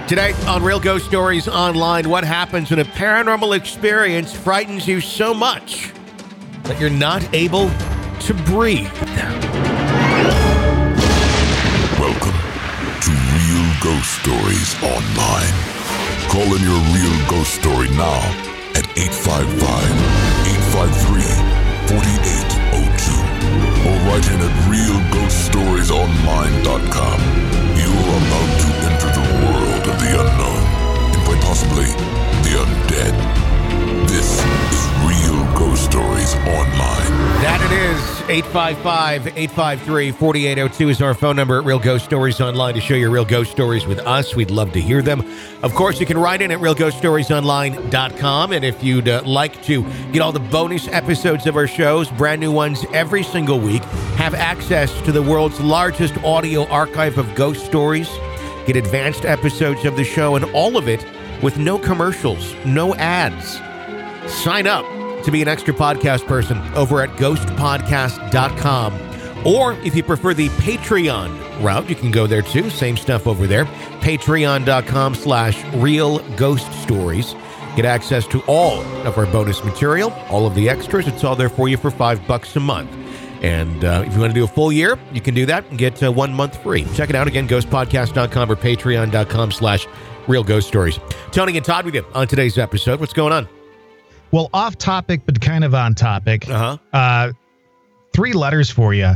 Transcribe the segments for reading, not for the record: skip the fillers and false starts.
Today on Real Ghost Stories Online, what happens when a paranormal experience frightens you so much that you're not able to breathe? Welcome to Real Ghost Stories Online. Call in your real ghost story now at 855-853-4802 or write in at realghoststoriesonline.com. You are about to enter the world of the unknown and quite possibly the undead. This is Real Ghost Stories Online. That it is. 855-853-4802 is our phone number at Real Ghost Stories Online to share your real ghost stories with us. We'd love to hear them. Of course, you can write in at realghoststoriesonline.com. And if you'd like to get all the bonus episodes of our shows, brand new ones every single week, have access to the world's largest audio archive of ghost stories, get advanced episodes of the show, and all of it with no commercials, no ads. Sign up to be an extra podcast person over at ghostpodcast.com. Or if you prefer the Patreon route, you can go there too. Same stuff over there. Patreon.com/realghoststories. Get access to all of our bonus material, all of the extras. It's all there for you for $5 a month. And if you want to do a full year, you can do that and get 1 month free. Check it out again, ghostpodcast.com or patreon.com/realghoststories. Tony and Todd with you on today's episode. What's going on? Well, off topic, but kind of on topic. 3 letters for you.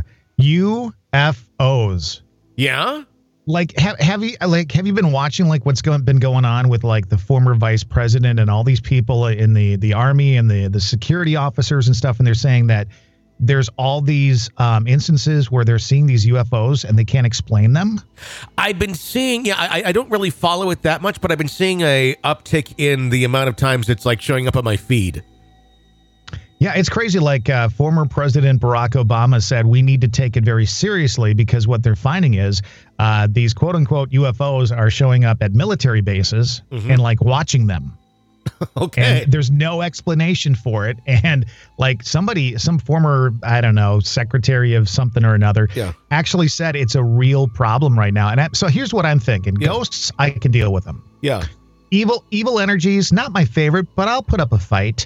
UFOs. Yeah? Like, have you been watching what's been going on with the former vice president and all these people in the army and the security officers and stuff? And they're saying that there's all these instances where they're seeing these UFOs and they can't explain them. I've been seeing, I don't really follow it that much, but I've been seeing a uptick in the amount of times it's showing up on my feed. Yeah, it's crazy. Former President Barack Obama said we need to take it very seriously because what they're finding is these quote unquote UFOs are showing up at military bases and watching them. Okay. And there's no explanation for it. And some former, I don't know, secretary of something or another actually said it's a real problem right now. And so here's what I'm thinking. Yeah. Ghosts, I can deal with them. Yeah. Evil energies, not my favorite, but I'll put up a fight.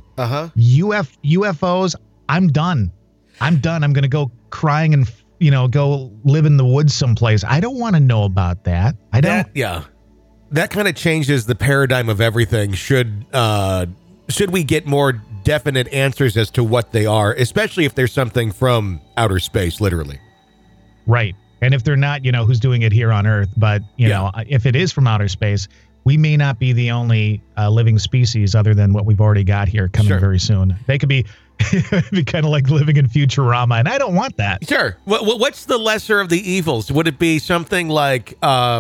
UFOs, I'm done. I'm going to go crying and, go live in the woods someplace. I don't want to know about that. I don't. That kind of changes the paradigm of everything. Should we get more definite answers as to what they are, especially if there's something from outer space, literally. Right. And if they're not, who's doing it here on Earth, but, if it is from outer space, we may not be the only living species other than what we've already got here coming very soon. They could be kind of like living in Futurama, and I don't want that. Sure. What's the lesser of the evils? Would it be something like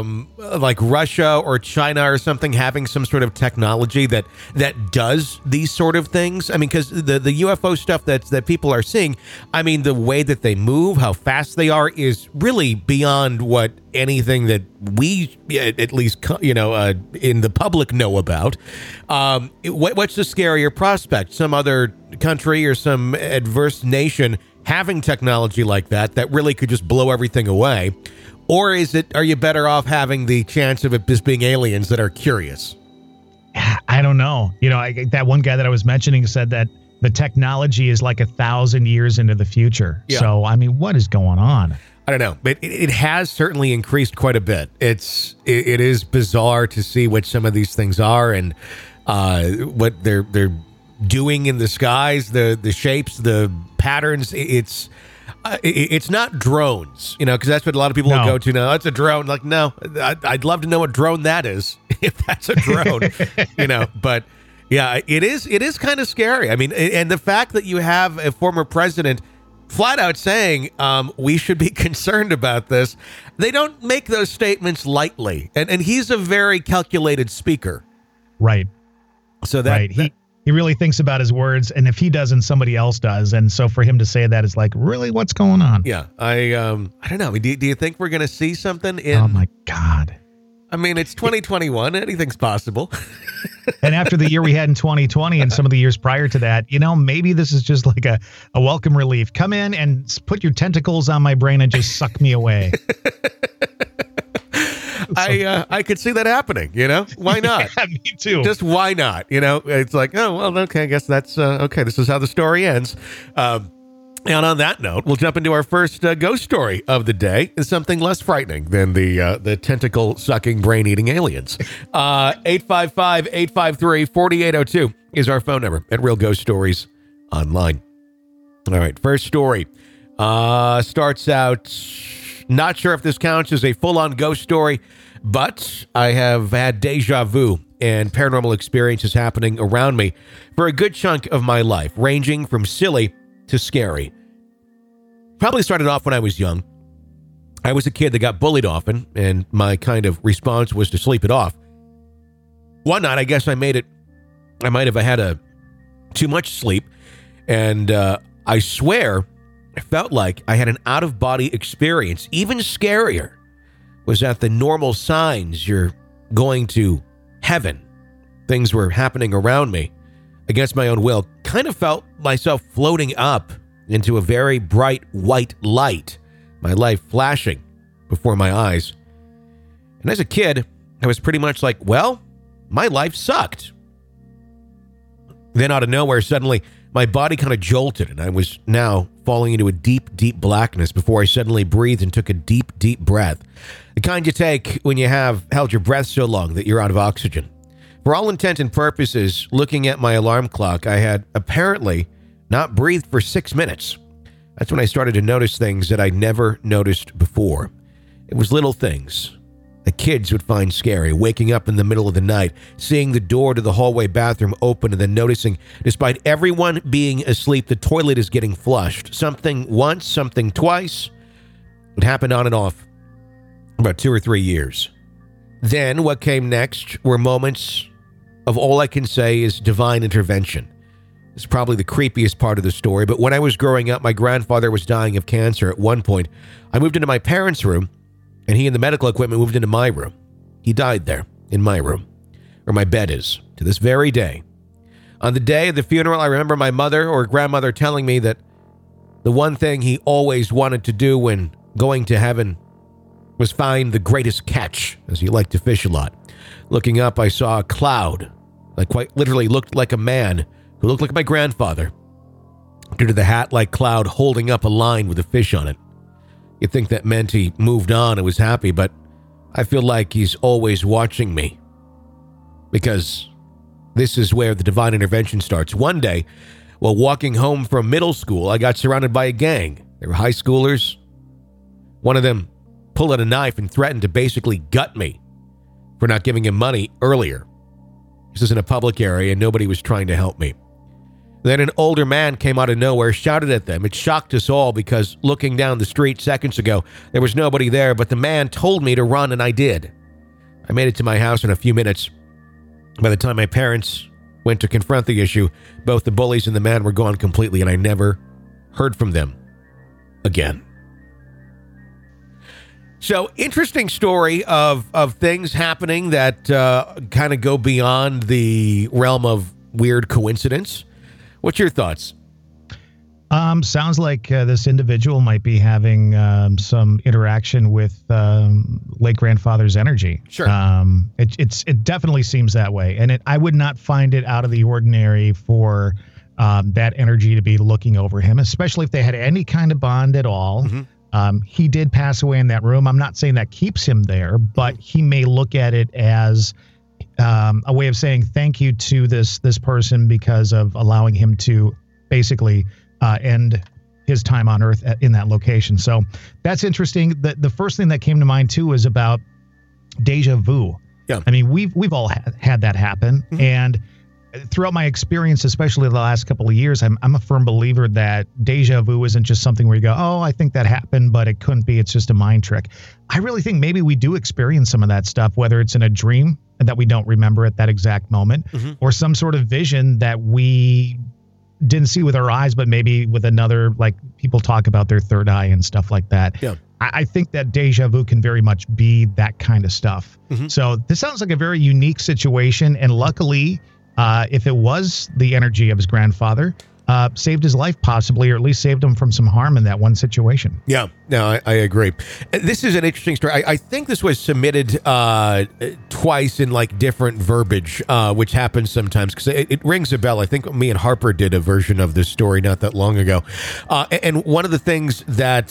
Russia or China or something having some sort of technology that does these sort of things? I mean, because the UFO stuff that people are seeing, I mean, the way that they move, how fast they are, is really beyond what anything that we, at least, in the public know about. What's the scarier prospect? Some other country or some adverse nation having technology like that really could just blow everything away? Or are you better off having the chance of it just being aliens that are curious? I don't know. That one guy that I was mentioning said that the technology is 1,000 years into the future. Yeah. So, I mean, what is going on? I don't know, but it has certainly increased quite a bit. It is bizarre to see what some of these things are and what they're doing in the skies, the shapes, the patterns. It's not drones, because that's what a lot of people will go to now. It's a drone. No, I'd love to know what drone that is if that's a drone, But yeah, it is kind of scary. I mean, and the fact that you have a former president flat out saying we should be concerned about this. They don't make those statements lightly, and he's a very calculated speaker, right? So that he really thinks about his words, and if he doesn't, somebody else does, and so for him to say that is really, what's going on? Yeah, I don't know. Do you think we're going to see something in? Oh my God! I mean, it's 2021. Anything's possible. And after the year we had in 2020 and some of the years prior to that, maybe this is just a welcome relief. Come in and put your tentacles on my brain and just suck me away. I could see that happening. Why not? Yeah, me too. Just why not? It's like, oh well, okay. I guess that's okay. This is how the story ends. And on that note, we'll jump into our first ghost story of the day. It's something less frightening than the tentacle-sucking, brain-eating aliens. 855-853-4802 is our phone number at Real Ghost Stories Online. All right, first story starts out, not sure if this counts as a full-on ghost story, but I have had deja vu and paranormal experiences happening around me for a good chunk of my life, ranging from silly to scary. Probably started off when I was young. I was a kid that got bullied often, and my kind of response was to sleep it off. One night, I guess I might have had too much sleep, and I swear I felt like I had an out-of-body experience. Even scarier was that the normal signs you're going to heaven. Things were happening around me against my own will. Kind of felt myself floating up into a very bright white light, my life flashing before my eyes. And as a kid, I was pretty much like, well, my life sucked. Then out of nowhere, suddenly, my body kind of jolted, and I was now falling into a deep, deep blackness before I suddenly breathed and took a deep, deep breath. The kind you take when you have held your breath so long that you're out of oxygen. For all intent and purposes, looking at my alarm clock, I had apparently not breathed for 6 minutes. That's when I started to notice things that I'd never noticed before. It was little things that kids would find scary, waking up in the middle of the night, seeing the door to the hallway bathroom open, and then noticing, despite everyone being asleep, the toilet is getting flushed. Something once, something twice. It happened on and off about 2 or 3 years. Then what came next were moments of all I can say is divine intervention. It's probably the creepiest part of the story, but when I was growing up, my grandfather was dying of cancer. At one point, I moved into my parents' room, and he and the medical equipment moved into my room. He died there, in my room, where my bed is, to this very day. On the day of the funeral, I remember my mother or grandmother telling me that the one thing he always wanted to do when going to heaven was find the greatest catch, as he liked to fish a lot. Looking up, I saw a cloud that quite literally looked like a man who looked like my grandfather, due to the hat-like cloud holding up a line with a fish on it. You'd think that meant he moved on and was happy, but I feel like he's always watching me. Because this is where the divine intervention starts. One day, while walking home from middle school, I got surrounded by a gang. They were high schoolers. One of them pulled out a knife and threatened to basically gut me for not giving him money earlier. This is in a public area, and nobody was trying to help me. Then an older man came out of nowhere, shouted at them. It shocked us all because looking down the street seconds ago, there was nobody there, but the man told me to run, and I did. I made it to my house in a few minutes. By the time my parents went to confront the issue, both the bullies and the man were gone completely, and I never heard from them again. So, interesting story of things happening that kind of go beyond the realm of weird coincidence. What's your thoughts? Sounds like this individual might be having some interaction with late grandfather's energy. Sure. It definitely seems that way, and I would not find it out of the ordinary for that energy to be looking over him, especially if they had any kind of bond at all. Mm-hmm. He did pass away in that room. I'm not saying that keeps him there, but he may look at it as a way of saying thank you to this person because of allowing him to basically end his time on Earth in that location. So that's interesting. The first thing that came to mind too is about deja vu. Yeah. I mean, we've all had that happen, mm-hmm. and throughout my experience, especially the last couple of years, I'm a firm believer that deja vu isn't just something where you go, oh, I think that happened, but it couldn't be. It's just a mind trick. I really think maybe we do experience some of that stuff, whether it's in a dream that we don't remember at that exact moment, mm-hmm. or some sort of vision that we didn't see with our eyes, but maybe with another, like people talk about their third eye and stuff like that. Yeah. I think that deja vu can very much be that kind of stuff. Mm-hmm. So this sounds like a very unique situation. And luckily, if it was the energy of his grandfather, saved his life possibly, or at least saved him from some harm in that one situation. Yeah, no, I agree. This is an interesting story. I think this was submitted twice in like different verbiage, which happens sometimes because it rings a bell. I think me and Harper did a version of this story not that long ago. And one of the things that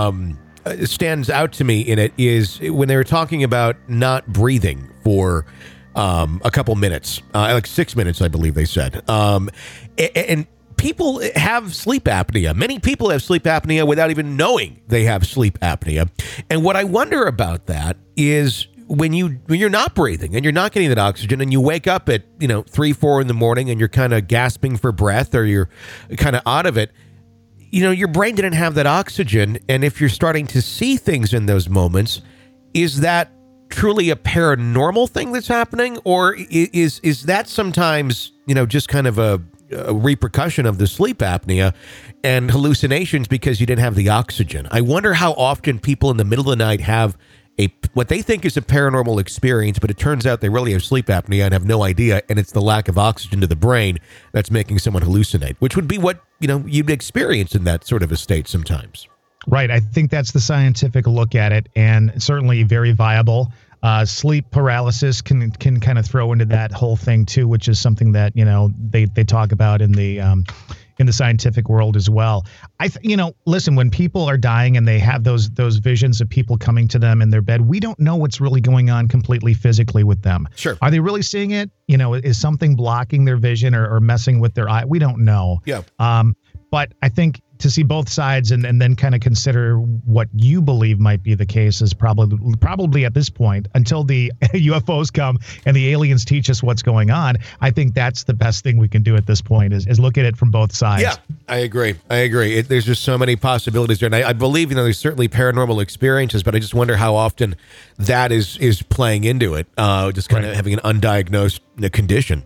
stands out to me in it is when they were talking about not breathing for a couple minutes, like 6 minutes, I believe they said. And people have sleep apnea. Many people have sleep apnea without even knowing they have sleep apnea. And what I wonder about that is when you're not breathing and you're not getting that oxygen and you wake up at 3, 4 in the morning and you're kind of gasping for breath or you're kind of out of it, your brain didn't have that oxygen. And if you're starting to see things in those moments, is that truly a paranormal thing that's happening, or is that sometimes just kind of a repercussion of the sleep apnea and hallucinations because you didn't have the oxygen? I wonder how often people in the middle of the night have what they think is a paranormal experience, but it turns out they really have sleep apnea and have no idea, and it's the lack of oxygen to the brain that's making someone hallucinate, which would be what you'd experience in that sort of a state sometimes. Right. I think that's the scientific look at it, and certainly very viable. Sleep paralysis can kind of throw into that whole thing too, which is something that they talk about in the scientific world as well. Listen, when people are dying and they have those visions of people coming to them in their bed, we don't know what's really going on completely physically with them. Sure. Are they really seeing it? Is something blocking their vision or messing with their eye? We don't know. Yeah. But I think to see both sides and then kind of consider what you believe might be the case is probably at this point, until the UFOs come and the aliens teach us what's going on. I think that's the best thing we can do at this point is look at it from both sides. Yeah, I agree. There's just so many possibilities there. And I believe, there's certainly paranormal experiences, but I just wonder how often that is playing into it, just kind of having an undiagnosed condition.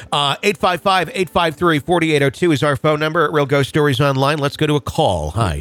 855-853-4802 is our phone number at Real Ghost Stories Online. Let's go to a call. Hi.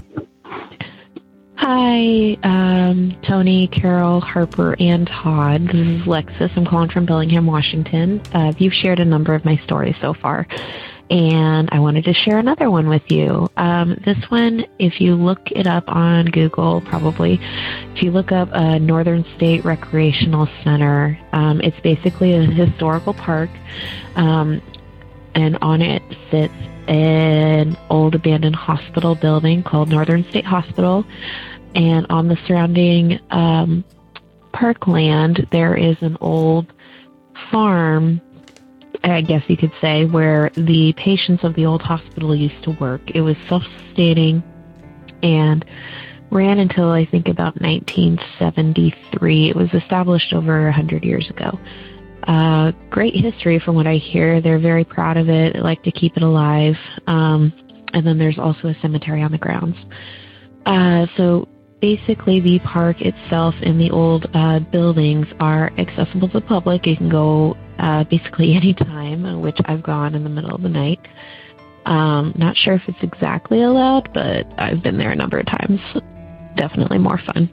Hi, Tony, Carol, Harper, and Todd. This is Alexis. I'm calling from Bellingham, Washington. You've shared a number of my stories so far, and I wanted to share another one with you. This one, if you look it up on Google, probably, if you look up Northern State Recreational Center, it's basically a historical park, and on it sits an old abandoned hospital building called Northern State Hospital, and on the surrounding parkland there is an old farm, I guess you could say, where the patients of the old hospital used to work. It was self-sustaining and ran until I think about 1973. It was established over 100 years ago. Great history from what I hear. They're very proud of it. They like to keep it alive. And then there's also a cemetery on the grounds. So basically the park itself and the old buildings are accessible to the public. You can go basically any time, which I've gone in the middle of the night. Not sure if it's exactly allowed, but I've been there a number of times. Definitely more fun.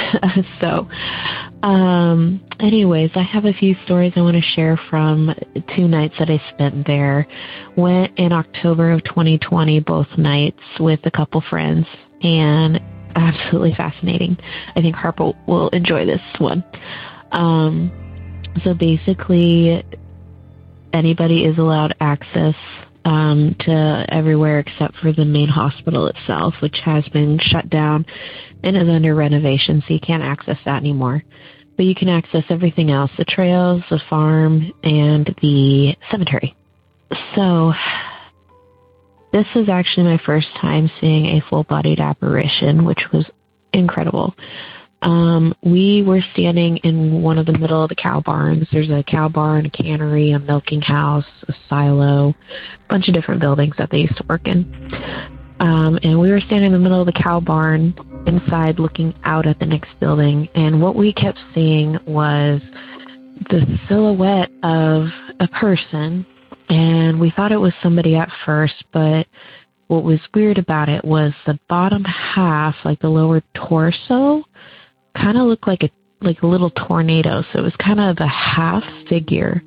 Anyways, I have a few stories I want to share from 2 nights that I spent there. Went in October of 2020, both nights, with a couple friends, and absolutely fascinating. I think Harper will enjoy this one. So basically, anybody is allowed access to everywhere except for the main hospital itself, which has been shut down and is under renovation, so you can't access that anymore. But you can access everything else, the trails, the farm, and the cemetery. So this is actually my first time seeing a full-bodied apparition, which was incredible. We were standing in one of the middle of the cow barns. There's a cow barn, a cannery, a milking house, a silo, a bunch of different buildings that they used to work in. And we were standing in the middle of the cow barn inside looking out at the next building. And what we kept seeing was the silhouette of a person. And we thought it was somebody at first, but what was weird about it was the bottom half, like the lower torso, kind of looked like a little tornado. So it was kind of a half figure.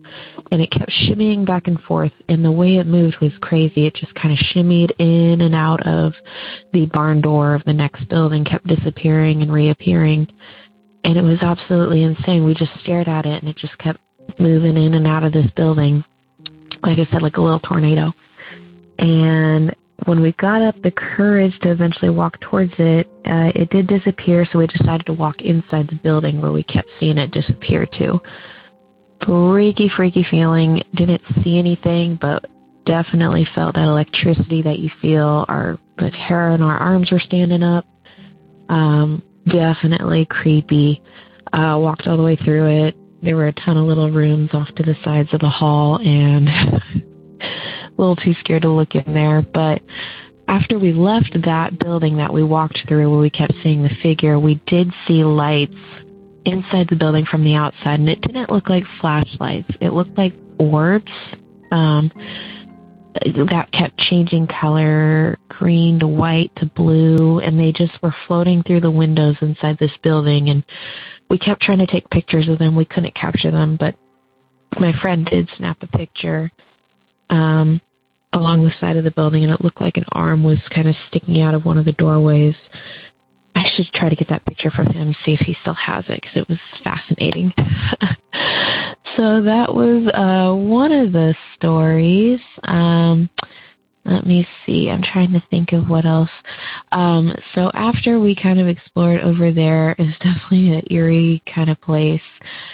and it kept shimmying back and forth, and the way it moved was crazy. It just kind of shimmied in and out of the barn door of the next building, kept disappearing and reappearing, and it was absolutely insane. We just stared at it, and it just kept moving in and out of this building, like I said, like a little tornado. And when we got up the courage to eventually walk towards it, it did disappear, so we decided to walk inside the building where we kept seeing it disappear to. Freaky feeling. Didn't see anything, but definitely felt that electricity that you feel. The hair on our arms were standing up. Definitely creepy. Walked all the way through it. There were a ton of little rooms off to the sides of the hall, and a little too scared to look in there. But after we left that building that we walked through where we kept seeing the figure, we did see lights inside the building from the outside, and it didn't look like flashlights. It looked like orbs that kept changing color, green to white to blue, and they just were floating through the windows inside this building. And we kept trying to take pictures of them. We couldn't capture them, but my friend did snap a picture along the side of the building, and it looked like an arm was kind of sticking out of one of the doorways. I should try to get that picture from him, see if he still has it, because it was fascinating. So that was one of the stories. Let me see. I'm trying to think of what else. So after we kind of explored over there, it's definitely an eerie kind of place.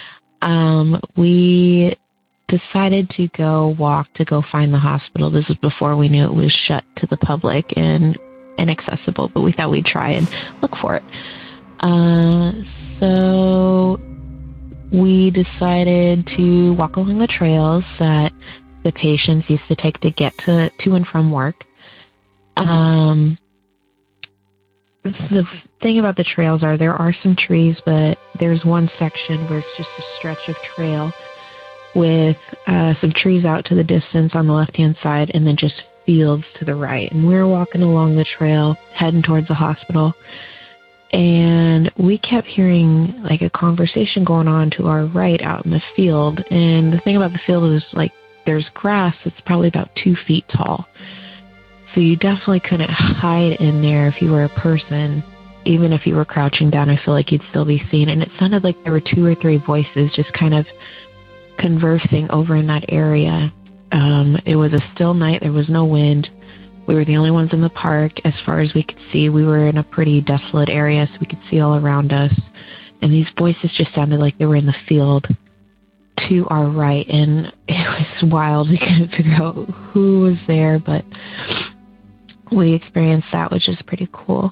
We decided to go find the hospital. This was before we knew it was shut to the public and inaccessible, but we thought we'd try and look for it. So we decided to walk along the trails that the patients used to take to get to and from work. The thing about the trails there are some trees, but there's one section where it's just a stretch of trail with some trees out to the distance on the left-hand side, and then just fields to the right. And we were walking along the trail, heading towards the hospital, and we kept hearing like a conversation going on to our right out in the field. And the thing about the field is like there's grass that's probably about 2 feet tall. So you definitely couldn't hide in there if you were a person. Even if you were crouching down, I feel like you'd still be seen. And it sounded like there were 2 or 3 voices just kind of conversing over in that area. It was a still night. There was no wind. We were the only ones in the park. As far as we could see, we were in a pretty desolate area, so we could see all around us. And these voices just sounded like they were in the field to our right. And it was wild. We couldn't figure out who was there, but we experienced that, which is pretty cool.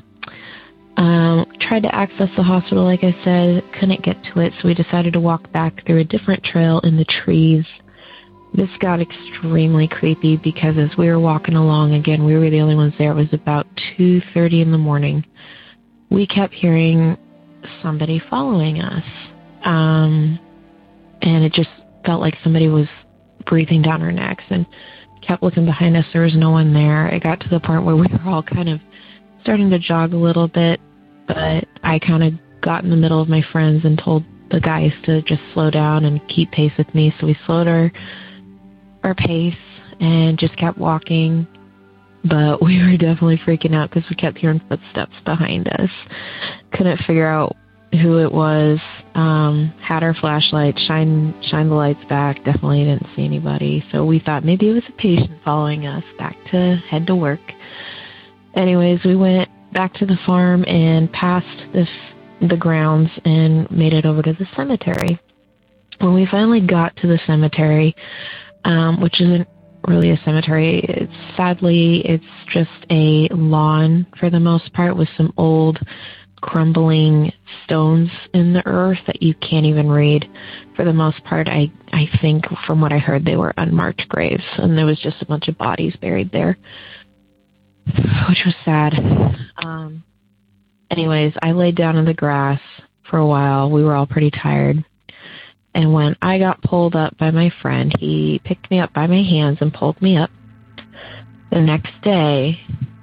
Tried to access the hospital, like I said, couldn't get to it, so we decided to walk back through a different trail in the trees. This got extremely creepy because as we were walking along, again, we were the only ones there. It was about 2:30 in the morning. We kept hearing somebody following us, and it just felt like somebody was breathing down our necks, and kept looking behind us. There was no one there. It got to the point where we were all kind of starting to jog a little bit, but I kind of got in the middle of my friends and told the guys to just slow down and keep pace with me. So we slowed our pace and just kept walking. But we were definitely freaking out because we kept hearing footsteps behind us. Couldn't figure out who it was. Had our flashlight, shine the lights back. Definitely didn't see anybody. So we thought maybe it was a patient following us back to head to work. Anyways, we went back to the farm and past the grounds and made it over to the cemetery. When we finally got to the cemetery, which isn't really a cemetery, sadly, it's just a lawn for the most part with some old crumbling stones in the earth that you can't even read. For the most part, I think from what I heard, they were unmarked graves, and there was just a bunch of bodies buried there, which was sad. Anyways, I laid down in the grass for a while. We were all pretty tired. And when I got pulled up by my friend, he picked me up by my hands and pulled me up. The next day,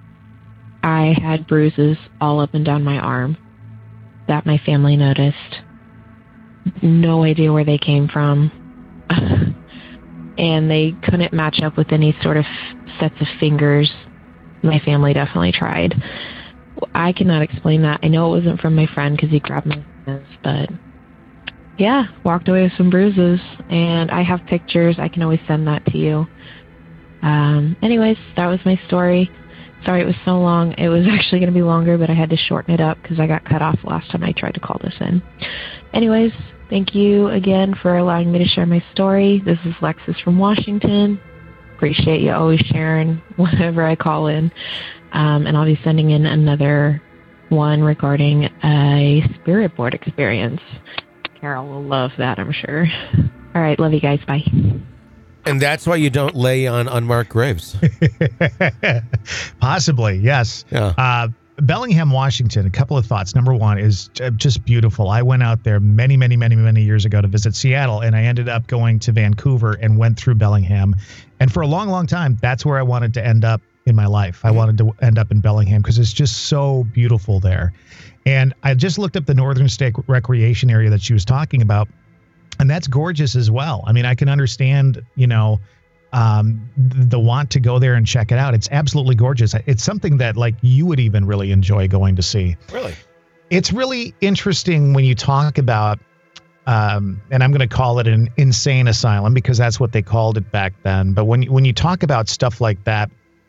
I had bruises all up and down my arm that my family noticed. No idea where they came from. and they couldn't match up with any sort of sets of fingers. My family definitely tried. I cannot explain that. I know it wasn't from my friend because he grabbed my hands, but yeah, walked away with some bruises, and I have pictures. I can always send that to you. Anyways, that was my story. Sorry it was so long. It was actually going to be longer, but I had to shorten it up because I got cut off last time I tried to call this in. Anyways, thank you again for allowing me to share my story. This is Lexus from Washington. Appreciate you always sharing whenever I call in. And I'll be sending in another one regarding a spirit board experience. Carol will love that, I'm sure. All right, love you guys. Bye. And that's why you don't lay on unmarked graves. Possibly, yes. Yeah. Bellingham, Washington, a couple of thoughts. Number one is just beautiful. I went out there many years ago to visit Seattle, and I ended up going to Vancouver and went through Bellingham. And for a long time, that's where I wanted to end up in my life. I wanted to end up in Bellingham because it's just so beautiful there. And I just looked up the Northern State Recreation area that she was talking about, and that's gorgeous as well. I mean, I can understand, the want to go there and check it out. It's absolutely gorgeous. It's something that like you would even really enjoy going to see. Really? It's really interesting when you talk about, and I'm going to call it an insane asylum because that's what they called it back then. But when you talk about stuff like that,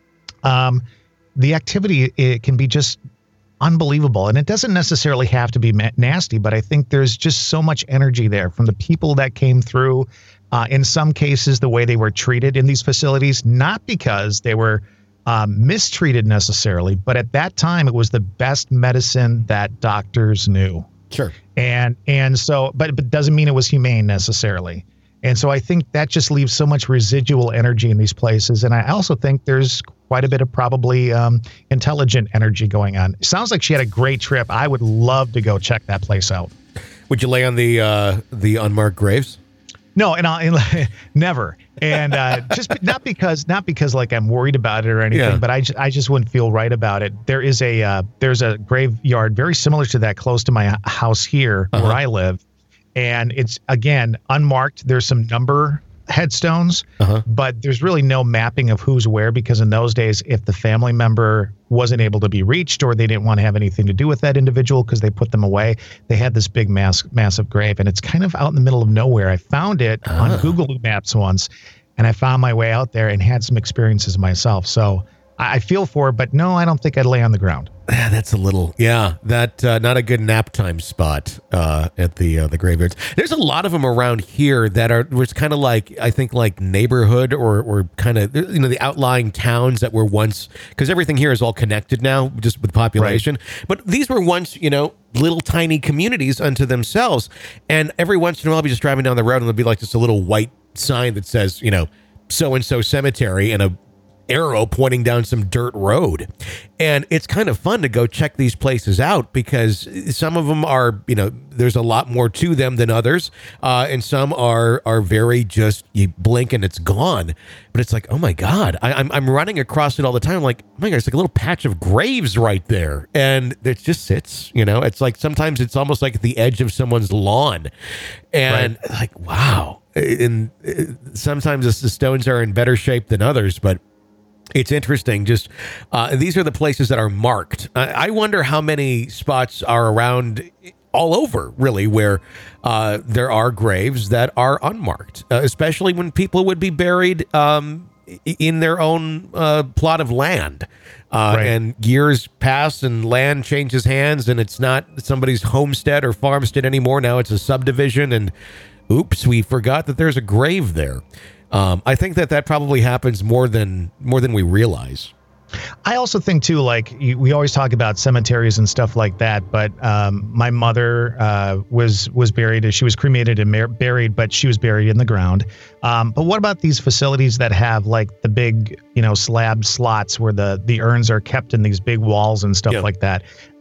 the activity, it can be just unbelievable. And it doesn't necessarily have to be nasty, but I think there's just so much energy there from the people that came through. In some cases, the way they were treated in these facilities, not because they were mistreated necessarily, but at that time, it was the best medicine that doctors knew. Sure. And so, but it doesn't mean it was humane necessarily. And so I think that just leaves so much residual energy in these places. And I also think there's quite a bit of probably intelligent energy going on. It sounds like she had a great trip. I would love to go check that place out. Would you lay on the unmarked graves? No, and never. And just not because like I'm worried about it or anything, but I just wouldn't feel right about it. There's a graveyard very similar to that close to my house here where I live. And it's, again, unmarked. There's some number headstones, but there's really no mapping of who's where because in those days, if the family member wasn't able to be reached or they didn't want to have anything to do with that individual because they put them away, they had this big massive grave. And it's kind of out in the middle of nowhere. I found it on Google Maps once, and I found my way out there and had some experiences myself. So I feel for it, but no, I don't think I'd lay on the ground. That's a little, not a good nap time spot at the graveyards. There's a lot of them around here that was kind of like, I think like neighborhood or kind of, the outlying towns that were once, because everything here is all connected now just with population. Right. But these were once, little tiny communities unto themselves. And every once in a while, I'll be just driving down the road and there'll be like just a little white sign that says, so-and-so cemetery and a arrow pointing down some dirt road. And it's kind of fun to go check these places out because some of them are, there's a lot more to them than others. And some are very just, you blink and it's gone. But it's like, oh my God, I'm running across it all the time. I'm like, oh my God, it's like a little patch of graves right there. And it just sits, it's like, sometimes it's almost like at the edge of someone's lawn. And like, wow. And sometimes the stones are in better shape than others, but it's interesting. Just these are the places that are marked. I wonder how many spots are around all over, really, where there are graves that are unmarked, especially when people would be buried in their own plot of land. And years pass and land changes hands and it's not somebody's homestead or farmstead anymore. Now it's a subdivision and oops, we forgot that there's a grave there. I think that probably happens more than we realize. I also think too, like we always talk about cemeteries and stuff like that, but my mother was buried. She was cremated and buried, but she was buried in the ground. But what about these facilities that have like the big, slab slots where the urns are kept in these big walls and stuff like that?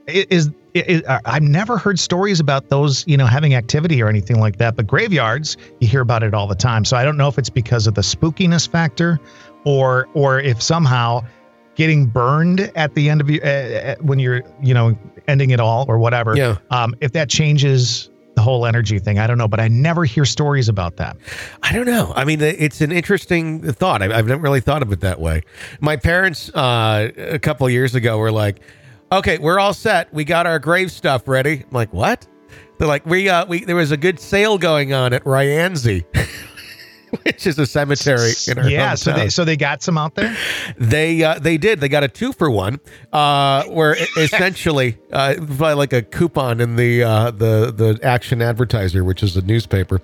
I've never heard stories about those, having activity or anything like that. But graveyards, you hear about it all the time. So I don't know if it's because of the spookiness factor, or if somehow getting burned at the end of when you're, ending it all or whatever. Yeah. If that changes the whole energy thing. I don't know, but I never hear stories about that. I don't know. I mean, it's an interesting thought. I've never really thought of it that way. My parents, a couple of years ago, were like, okay, we're all set. We got our grave stuff ready. I'm like, what? They're like, there was a good sale going on at Ryanzi, which is a cemetery in our hometown. So they got some out there. They did. They got a 2-for-1, where essentially by like a coupon in the Action Advertiser, which is a newspaper.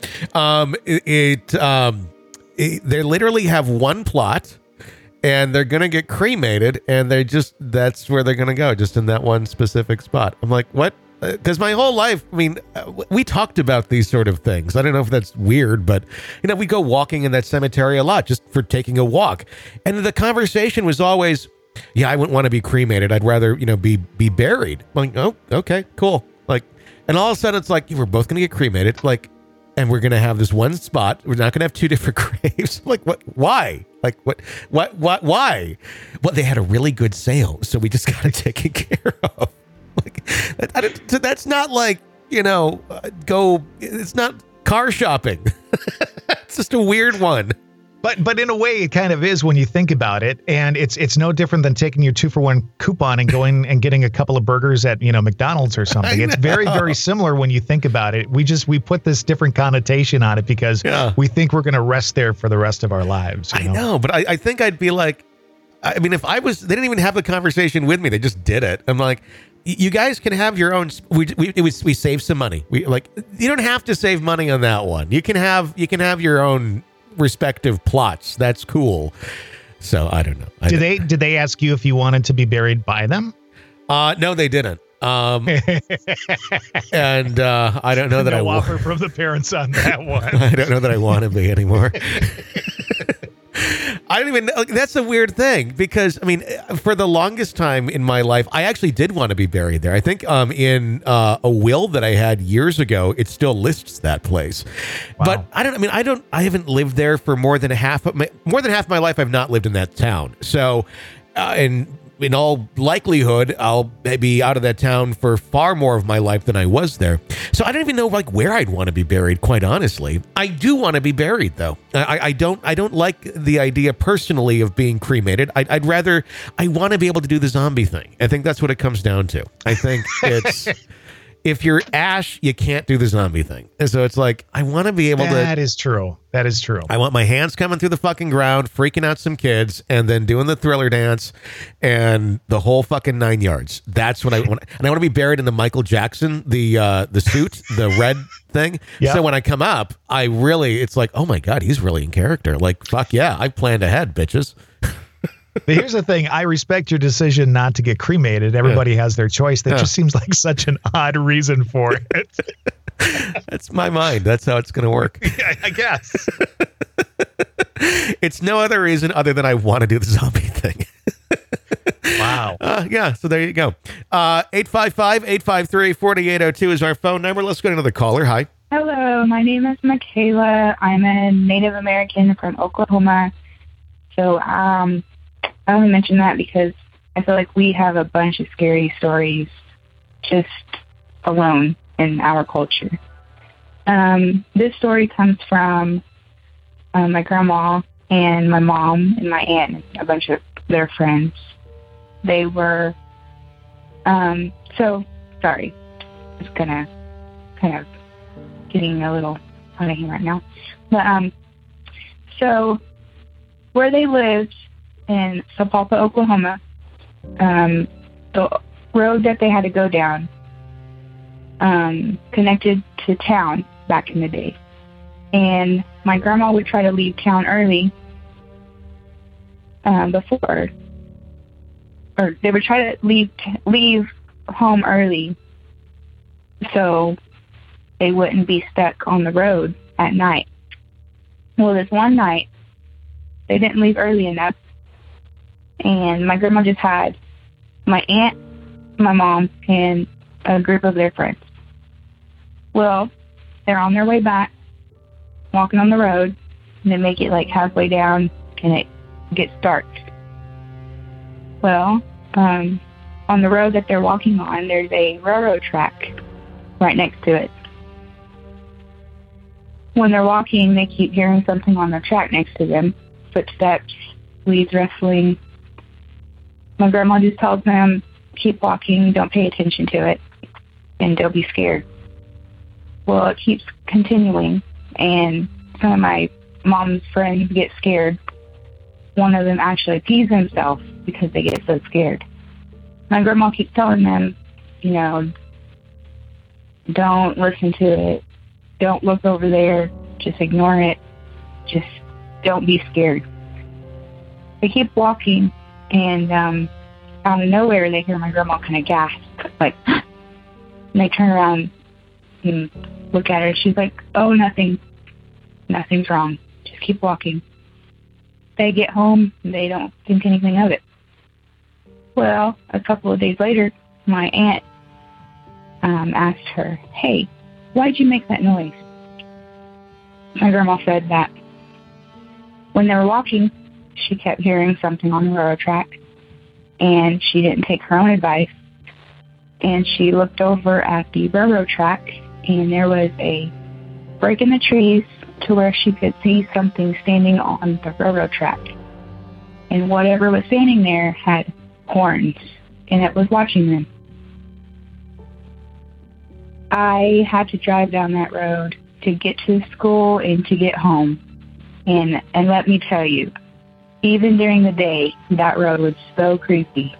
They literally have one plot, and they're gonna get cremated, and that's where they're gonna go, just in that one specific spot. I'm like, what? Because my whole life, I mean, we talked about these sort of things. I don't know if that's weird, but, we go walking in that cemetery a lot just for taking a walk. And the conversation was always, I wouldn't want to be cremated. I'd rather, be buried. I'm like, oh, okay, cool. Like, and all of a sudden it's like, we're both going to get cremated. Like, and we're going to have this one spot. We're not going to have two different graves. Like, what? Why? Like, what? Why? Well, they had a really good sale, so we just got it taken care of. Like, that's not like, it's not car shopping. It's just a weird one. But in a way, it kind of is when you think about it. And it's no different than taking your 2-for-1 coupon and going and getting a couple of burgers at, McDonald's or something. It's very, very similar when you think about it. We put this different connotation on it because we think we're going to rest there for the rest of our lives. I know, but I think I'd be like, I mean, if they didn't even have the conversation with me. They just did it. I'm like, you guys can have your own. We saved some money. You don't have to save money on that one. You can have your own respective plots. That's cool. So I don't know. Did they ask you if you wanted to be buried by them? No, they didn't. And I don't know that I offer from the parents on that one. I don't know that I want to be anymore. I don't even know. That's a weird thing because, I mean, for the longest time in my life, I actually did want to be buried there. I think in a will that I had years ago, it still lists that place. Wow. But I haven't lived there for more than half of my life. I've not lived in that town. So, in all likelihood, I'll be out of that town for far more of my life than I was there. So I don't even know where I'd want to be buried, quite honestly. I do want to be buried, though. I don't like the idea personally of being cremated. I want to be able to do the zombie thing. I think that's what it comes down to. I think it's... If you're Ash, you can't do the zombie thing. And so it's like, I want to be able to... That is true. I want my hands coming through the fucking ground, freaking out some kids, and then doing the Thriller dance and the whole fucking 9 yards. That's what I want. And I want to be buried in the Michael Jackson, the suit, the red thing. Yep. So when I come up, it's like, oh my God, he's really in character. Like, fuck yeah, I planned ahead, bitches. But here's the thing. I respect your decision not to get cremated. Everybody has their choice. That just seems like such an odd reason for it. That's my mind. That's how it's going to work. Yeah, I guess. It's no other reason other than I want to do the zombie thing. Wow. Yeah, so there you go. 855-853-4802 is our phone number. Let's go to another caller. Hi. Hello, my name is Michaela. I'm a Native American from Oklahoma. So, I only mention that because I feel like we have a bunch of scary stories just alone in our culture. This story comes from my grandma and my mom and my aunt and a bunch of their friends. They were, sorry, just gonna kind of getting a little out of here right now. But, so where they lived in Sapulpa, Oklahoma, the road that they had to go down connected to town back in the day. And my grandma would try to leave town early they would try to leave home early so they wouldn't be stuck on the road at night. Well, this one night, they didn't leave early enough, and my grandma just had my aunt, my mom, and a group of their friends. Well, they're on their way back, walking on the road, and they make it like halfway down, and it gets dark. Well, on the road that they're walking on, there's a railroad track right next to it. when they're walking, they keep hearing something on the track next to them. Footsteps, leaves rustling. My grandma just tells them, keep walking, don't pay attention to it, and don't be scared. Well, it keeps continuing, and some of my mom's friends get scared. One of them actually pees himself because they get so scared. My grandma keeps telling them, you know, don't listen to it. Don't look over there. Just ignore it. Just don't be scared. They keep walking, and out of nowhere, they hear my grandma kind of gasp, like, and they turn around and look at her. She's like, oh, nothing's wrong. Just keep walking. They get home, and they don't think anything of it. Well, a couple of days later, my aunt asked her, hey, why'd you make that noise? My grandma said that when they were walking, she kept hearing something on the railroad track, and she didn't take her own advice. And she looked over at the railroad track, and there was a break in the trees to where she could see something standing on the railroad track. And whatever was standing there had horns, and it was watching them. I had to drive down that road to get to school and to get home. And let me tell you, even during the day, that road was so creepy.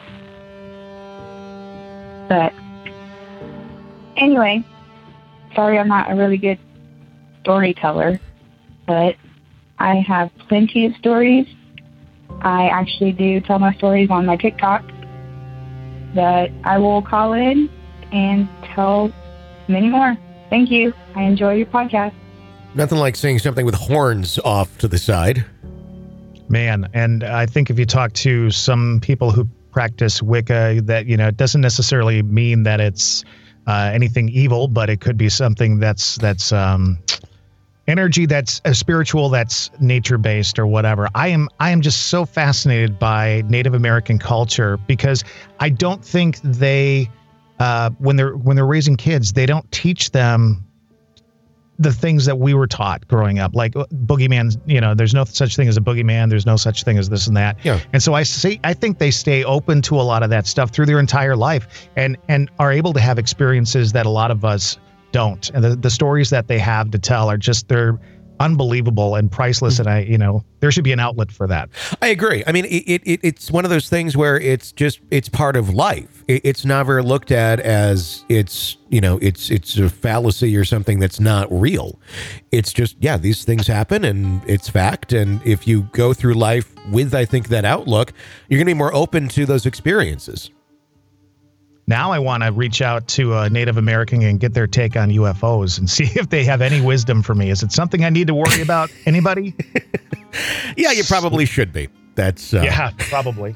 But anyway, sorry I'm not a really good storyteller, but I have plenty of stories. I actually do tell my stories on my TikTok that I will call in and tell many more. Thank you. I enjoy your podcast. Nothing like seeing something with horns off to the side. Man, and I think if you talk to some people who practice Wicca, that, you know, it doesn't necessarily mean that it's anything evil, but it could be something that's energy, that's spiritual, that's nature-based or whatever. I am just so fascinated by Native American culture, because I don't think they when they're raising kids, they don't teach them the things that we were taught growing up, like boogeyman. You know, there's no such thing as a boogeyman. There's no such thing as this and that. Yeah. And so I think they stay open to a lot of that stuff through their entire life, and are able to have experiences that a lot of us don't. And the stories that they have to tell are just, they're unbelievable and priceless. And there should be an outlet for that. I agree. I mean, it's one of those things where it's part of life. It's never looked at as it's a fallacy or something that's not real. It's just, yeah, these things happen and it's fact. And if you go through life with, I think, that outlook, you're going to be more open to those experiences. Now I want to reach out to a Native American and get their take on UFOs and see if they have any wisdom for me. Is it something I need to worry about? Anybody? Yeah, you probably should be. That's yeah, probably.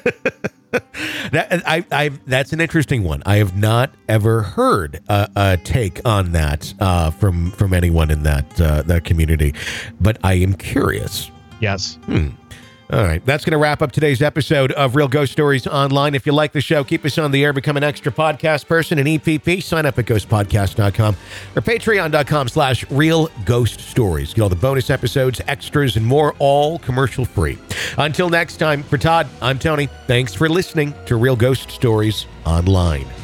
That's an interesting one. I have not ever heard a take on that from anyone in that community, but I am curious. Yes. All right. That's going to wrap up today's episode of Real Ghost Stories Online. If you like the show, keep us on the air, become an extra podcast person, an EPP. Sign up at ghostpodcast.com or patreon.com/Real Ghost Stories. Get all the bonus episodes, extras, and more, all commercial free. Until next time, for Todd, I'm Tony. Thanks for listening to Real Ghost Stories Online.